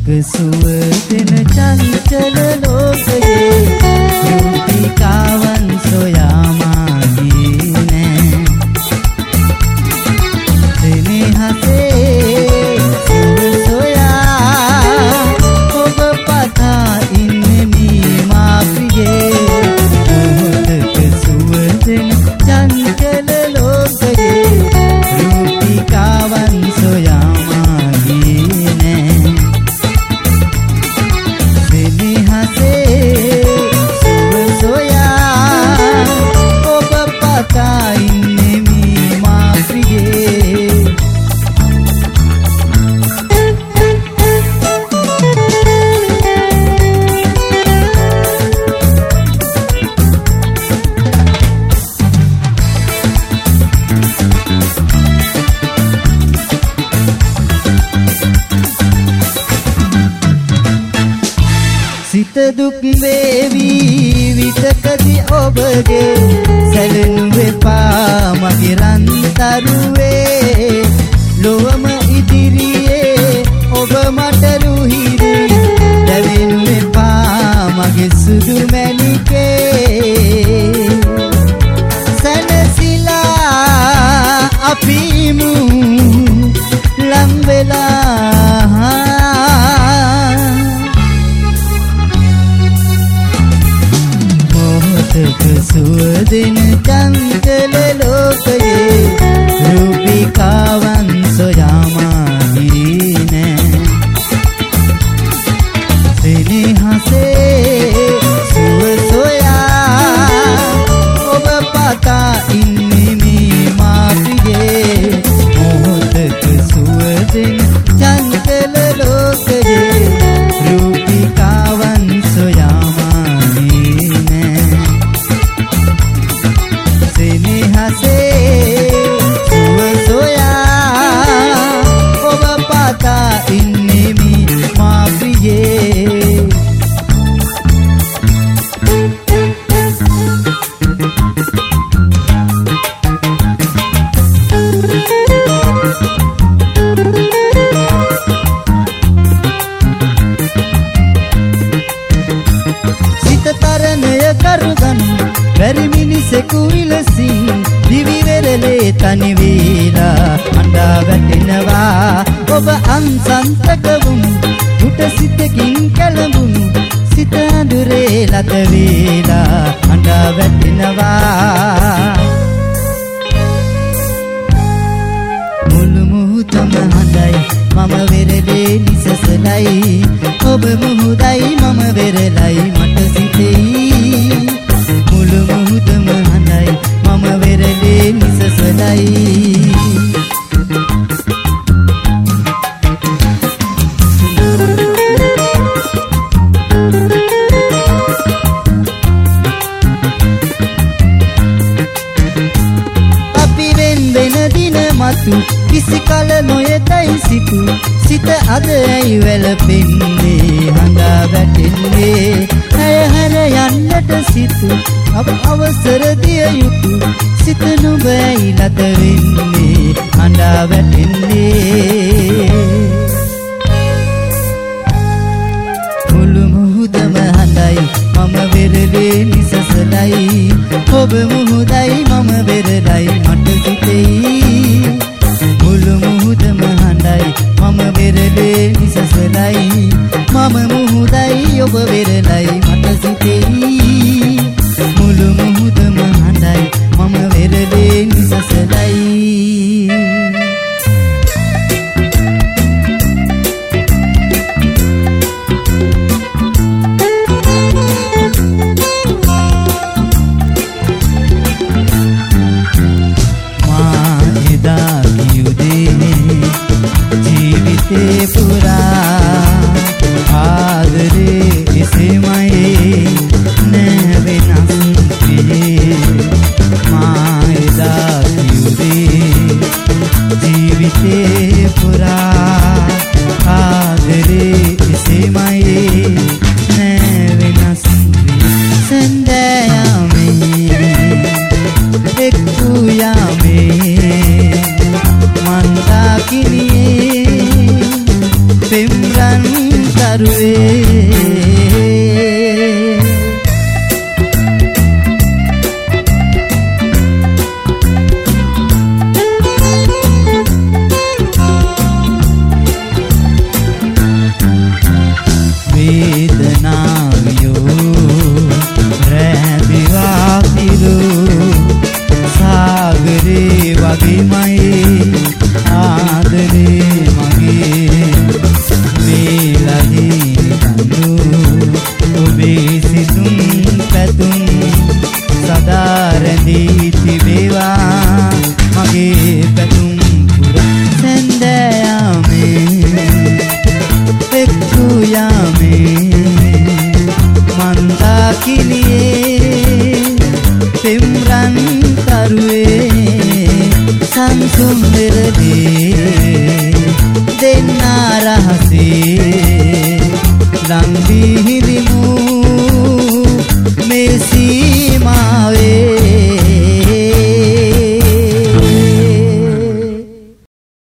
සුව දෙන චංචල ලෝකයේ රූපිකාවන් සොයා මාගේ නෑ සෙනෙහසේ සුව සොයා ඔබ පතා ඉන්නේ මේ මා ප්‍රියේ මොහොතක සුව දෙන චංචල ලෝකයේ රූපිකාවන් සොයා මාගේ නෑ සිත දුක් වේවි විතකදී ඔබගේ සැලෙනු එපා මගේ රන්තරුවේ ලොවම ඉදිරියේ ඔබ මට රුහිරි දැවෙනු එපා මගේ සුදු මැණිකේ සනසිලා අපිමු ලම් වෙලා සුවදින චංචල ලෝකයේ රූපිකාවන් සොයා මාගේ නෑ සෙනෙහසේ සුව සොයා ඔබ පතා ඉන්නේ මේ මා ප්‍රියේ මොහොතක සුවදින චංචල ලෝකයේ රූපිකාවන් සොයා මාගේ නෑ සෙනෙහසේ සුව සොයා ඔබ පතා ඉන්නේ මේ මා ප්‍රියේ සිත තරණය කරුගන් බැරි මිනිසෙකු විලසින් දිවි වෙරළේ තනි වේලා අඬා වැටෙනවා ඔබ අන්සන්තක වුණු දුට සිතකින් කැළඹුණු සිත අඳුරේ ලත වේලා අඬා වැටෙනවා මුළු මුහුදම හඬයි මම වෙරළේ නිසසලයි ඔබ මුහුදයි මම වෙරළයි මට සිතෙයි මුළු මුහුදම හඬයි මම වෙරළේ නිසසලයි අපි වෙන දින මතු කිසි කල නොයතයි සිතු සිත අද ඇයි වැළපෙන්නේ හඬා වැටෙන්නේ ඇය හැර යන්නට සිතු අප අවසර දිය යුතු සිත නුඹ ඇයි ලත වෙන්නේ හඬා වැටෙන්නේ මුළු මුහුදම හඬයි මම වෙරළේ නිසසලයි ඔබ මුහුදයි මම වෙරළයි මට සිතෙයි මුළු මුහුදම හඬයි මම වෙරළේ නිසසලයි මම මුහුදයි ඔබ වෙරළයි මට සිතෙයි මුළු මුහුදම හඬයි මම වෙරළේ නිසසලයි ජීවිතේ පුරා ආදරේ එසේමයි නෑ වෙනස් පියේ මා එදා කිව්වේ ජීවිතේ පුරා ආදරේ එසේමයි නෑ වෙනස් සඳයාමේ එක්කු යාමේ මන්දාකිනියේ පෙම්රන් තරුවේ Sunder de